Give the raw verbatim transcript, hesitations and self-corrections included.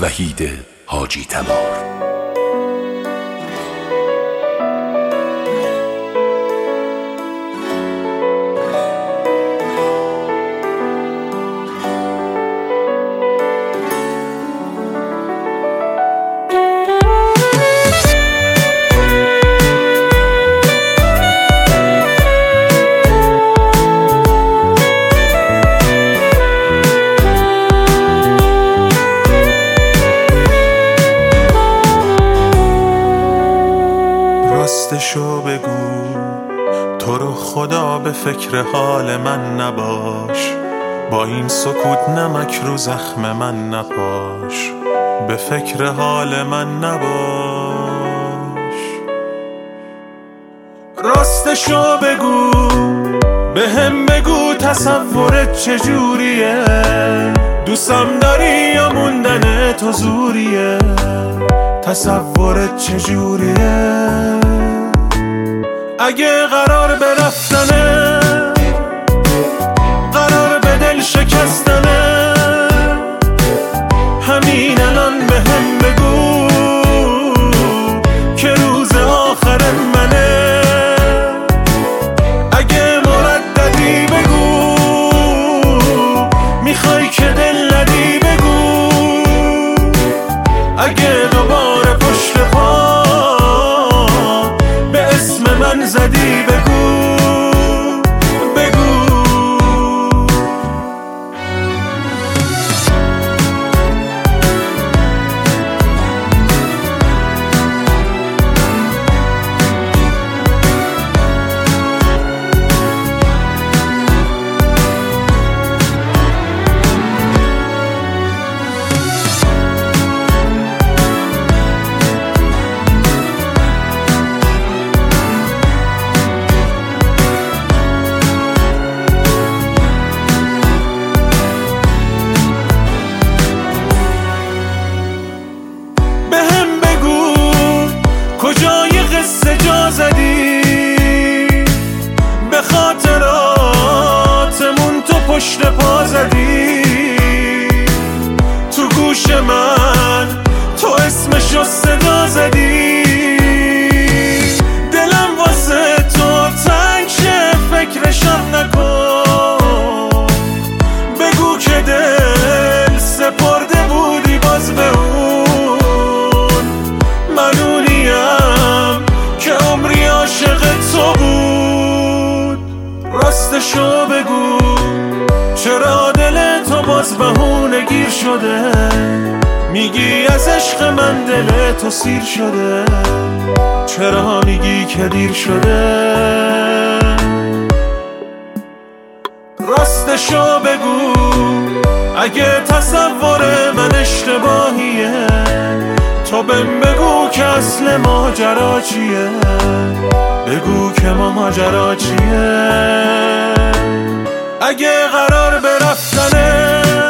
وحید حاجی تبار. راستشو بگو، تو رو خدا به فکر حال من نباش، با این سکوت نمک رو زخم من نپاش، به فکر حال من نباش. راستشو بگو، به هم بگو تصورت چجوریه، دوستم داری یا موندن تو زوریه، تصورت چجوریه. اگه قرار به رفتنه، قرار به دل شکستنه، همین الان به هم بگو که روز آخر منه. اگه مرددی بگو، میخوای که دل ندی بگو، اگه دوباره پشت پا به اسم من زدی بگو بگو. کجای قصه جا زدی، به خاطراتمون تو پشت پا زدی، تو گوش من تو اسمشو صدا زدی، دلم واسه تو تنگ شه فکرشم نکن، بگو که دل سپرده بودی باز به اون، منونیم که عمری عاشق تو بود. راستشو بگو، چرا دل تو باز بهونه گیر شده، میگی از عشق من دل تو سیر شده، چرا میگی که دیر شده. راستشو بگو، اگه تصور من اشتباهیه، تو بهم بگو که اصل ماجرا چیه، بگو که ماجرا چیه. اگه قرار به رفتنه،